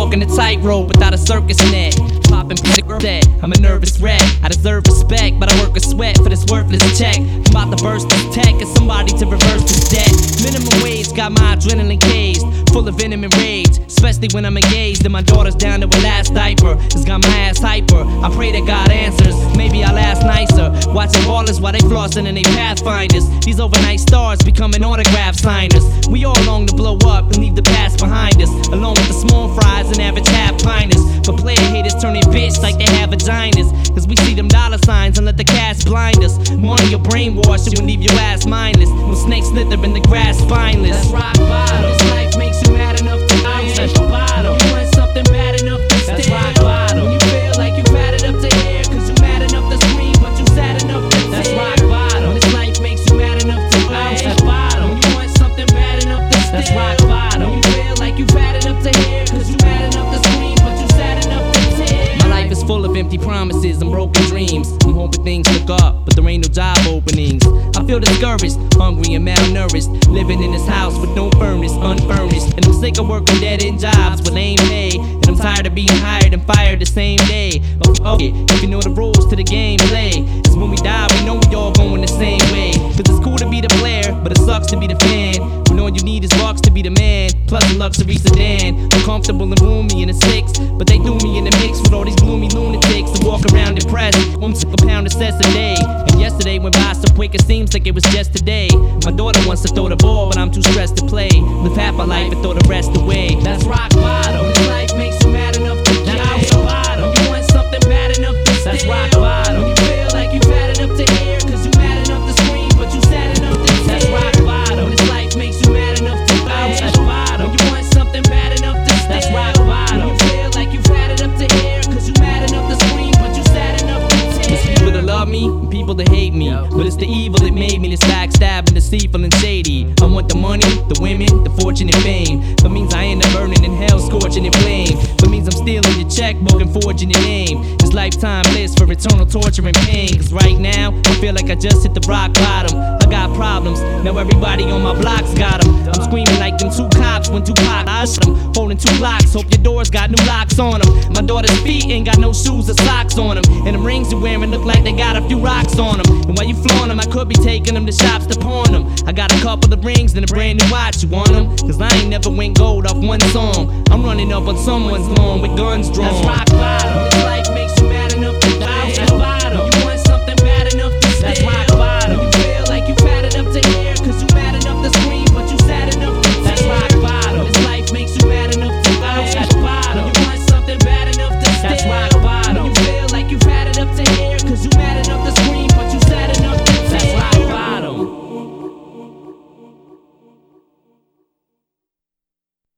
walking a tightrope without a circus net. Popping dead, I'm a nervous wreck. I deserve respect, but I work a sweat for this worthless check. I'm about to burst this tech and somebody to reverse this debt. Minimum wage got my adrenaline caged, full of venom and rage, especially when I'm engaged and my daughter's down to her last diaper. It's got my ass hyper. I pray that God answers. Maybe I'll ask nicer. Watching ballers while they flossing and they pathfinders. These overnight stars becoming autograph signers. We all long to blow up and leave the past behind us, along with the small fries and average half piners. But player haters turning bitch like they have vaginas, cause we see them dollar signs and let the cash blind us. Money or brainwash it will leave your ass mindless. When snakes slither in the grass spineless. That's rock bottom. This life makes you mad enough to touch the bottom. You want something bad enough to steal. That's rock bottom. When you feel like you've had it up to here, cause you mad enough to scream, but you sad enough to tear. That's rock bottom. This life makes you mad enough to touch the bottom. When you want something bad enough to steal. That's rock bottom. When you feel like you've had it up to here, cause you mad enough to scream, but you sad enough to tear. My life is full of empty promises and broken dreams. I'm hoping things look up, but there ain't no job openings. I feel discouraged, hungry and malnourished, living in this house with no furnace, unfurnished. And I'm sick of working dead-end jobs with lame pay, and I'm tired of being hired and fired the same day. But okay, if you know the rules to the game play, cause when we die we know we all going the same way. Cause it's cool to be the player, but it sucks to be the fan. When all you need is bucks to be the man, plus a luxury sedan. I'm comfortable and roomy in a six, but they threw me in the mix with all these gloomy lunatics that walk around depressed. I'm sick of pound of cess a day, and yesterday went by so quick it seems like it was just today. My daughter wants to throw the ball, but I'm too stressed to play. Live half my life and throw the rest away. That's rock bottom. This life makes you mad enough to get out the bottom. You want something bad enough to steal. That's rock bottom. You feel like you've had it up to here, cause you mad enough to scream, but you sad enough to tear. That's rock bottom. This life makes you mad enough to touch the bottom. You want something bad enough to steal. That's rock bottom. You feel like you've had it up to here, cause you mad enough to scream, but you sad enough to tear. There's people that love me and people that hate me, but it's the evil that made me this backstabbing, deceitful and shady. I want the money, the women, the fortune and fame. That means I end up burning in hell, scorching in flame. That means I'm stealing your checkbook and forging your name. It's lifetime bliss for eternal torture and pain. Cause right now, I feel like I just hit the rock bottom. I got problems, now everybody on my block's got them. I'm screaming like them two cops when Tupac I shot them. Holding two locks, hope your doors got new locks on them. My daughter's feet ain't got no shoes or socks on them, and them rings you're wearing look like they got a few rocks on them. And while you flaunt them, I could be taking them to shops to pawn them. I got a couple of rings and a brand new watch, you want them? Cause I ain't never went gold off one song. I'm running up on someone's lawn with guns drawn. That's rock